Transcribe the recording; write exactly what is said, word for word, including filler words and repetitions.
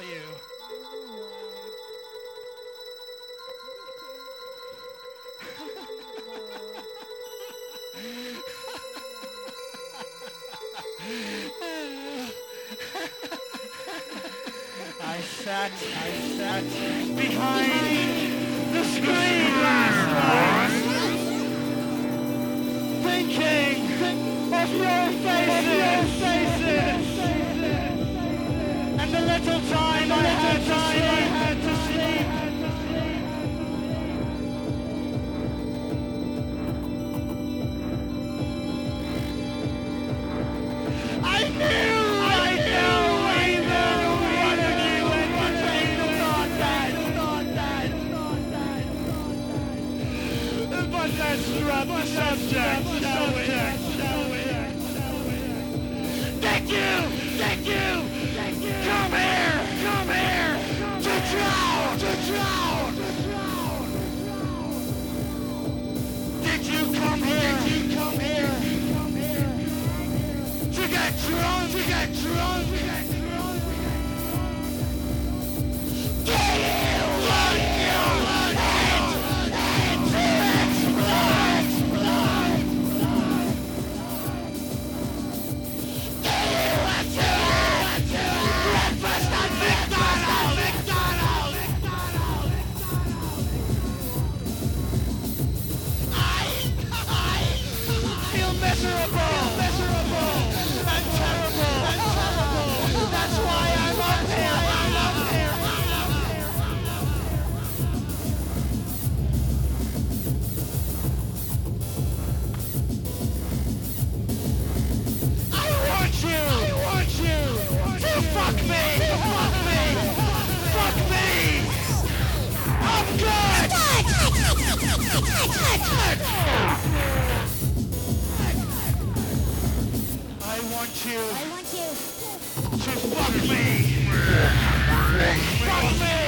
you? I sat, I sat behind the screen last night, thinking of your faces, faces, and the little time I had to sleep, had to sleep. I knew, I knew, I knew one of you and one thing not that, not that, not that, not that. But let's drop the subject, shall we? Shall we? Thank you, thank you, thank you. Come here, come here, to drown, to drown, to drown. Did you come here? Did you come here? To get drunk, to get drunk, to get drunk. Do you want your head, head to explode? Do you want to have breakfast at McDonald's? McDonald's, McDonald's, McDonald's. I, I feel miserable, miserable. And terrible, and terrible. That's why I'm up here, I'm up here, I'm up here. I want you, I want you to fuck me, to fuck me, fuck me. I'm good. I want you. I want you. To fuck me! Fuck me!